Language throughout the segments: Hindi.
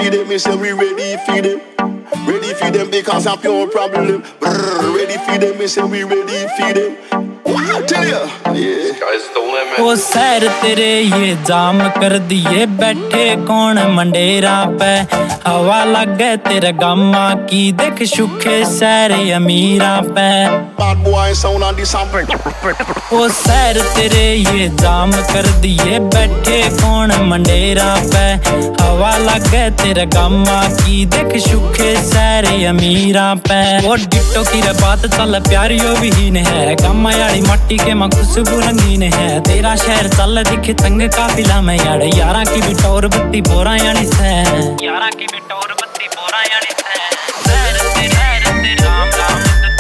for them, me say we ready for them. Ready for them because I'm pure problem. Brr, ready for them, me say we ready for them. Wow, tell ya, yeah. Guys, the limit. ओ सैर तेरे ये जाम कर दिए बैठे कौन मंडेरा पे हवा लग गए तेरे गम्मा की देख सुखे सैरे अमीरा पे Bad boy sound on the sample. ओ सैर तेरे ये जाम कर दिए बैठे कौन मंडेरा पे हवा लग गए तेरे गम्मा की देख सुखे सैरे अमीरा पे वो डिट्टो की रे बात चल प्यारियो भी है गम्मा यारी मट्टी के मां खुशबू रंगीन है तेरा शहर चल दिखे तंग काफिला में यार यारा की भी टोर बत्ती बोरा यानी से यारा की भी टोर बत्ती बोरा यानी से सैर तेरे राम राम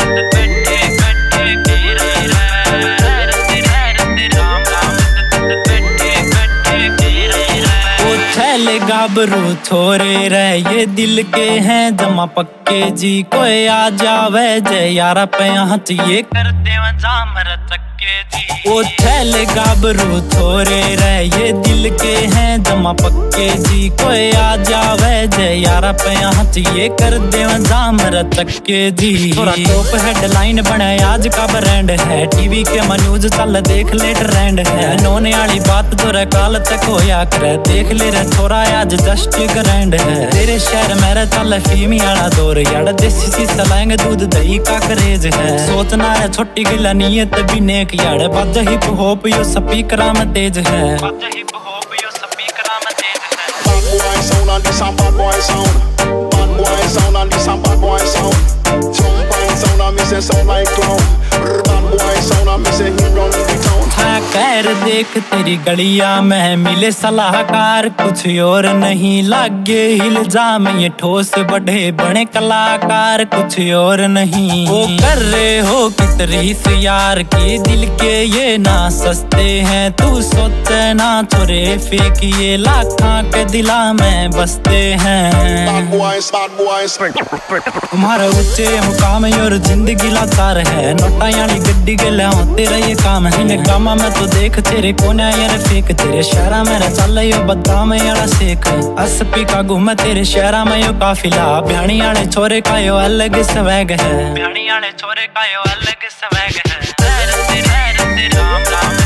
बैठे बैठे की रे सैर तेरे राम राम बैठे बैठे की रे ओ थैले गाबरू छोरे रे ये दिल के हैं जमा पक्के जी कोई आ जावे जय यारा पे हाथ ये कर देवा जामर चक्के जी ओ थैले गाबरू छोरे रे ये दिल के हैं जमा पक्के जी कोई आ जावे जय यारा पे हाथ ये कर देवा जामर चक्के जी थोड़ा टॉप हेडलाइन बने आज का ब्रांड है टीवी के न्यूज चल देख ले ट्रेंड है नोने वाली बात तो रे काल तक होया करे देख ले रे छोरा आज जस्ट ग्रैंड है तेरे शहर मेरा चल फीमी वाला दौर यार देसी सी सलांग दूध दही का क्रेज है सोचना है छोटी गिला नियत भी नेक यार बज हिप हॉप यो स्पीकरा में तेज है बज हिप हॉप यो स्पीकरा में तेज है Bad boy sound on the sound, bad boy sound. Bad boy sound on the sound, bad boy sound. Jump and sound on me say sound like clown. Brr, bad boy sound on me say he run the town. हाँ खैर देख तेरी गलिया में मिले सलाहकार कुछ और नहीं लागे इल्जाम ये ठोस बढ़े बड़े कलाकार कुछ और नहीं वो कर रहे हो कि तारीफ यार की दिल के ये ना सस्ते हैं तू सोचे ना छोरे फेंक ये लाखा के दिला में बसते हैं Bad boys, bad boys. तुम्हारा ऊंचे मुकाम और जिंदगी लाचार है नोटा यानी गड्डी के ले तेरा ये काम है इन्हें कामा में तो देख तेरे कोना यार फेंक तेरे शहरा मेरा चल यो बदाम यारा सेक असपी का घूम तेरे शहरा में यो काफिला ब्याणी वाले छोरे का यो अलग स्वैग है ब्याणी वाले छोरे का यो अलग स्वैग है राम राम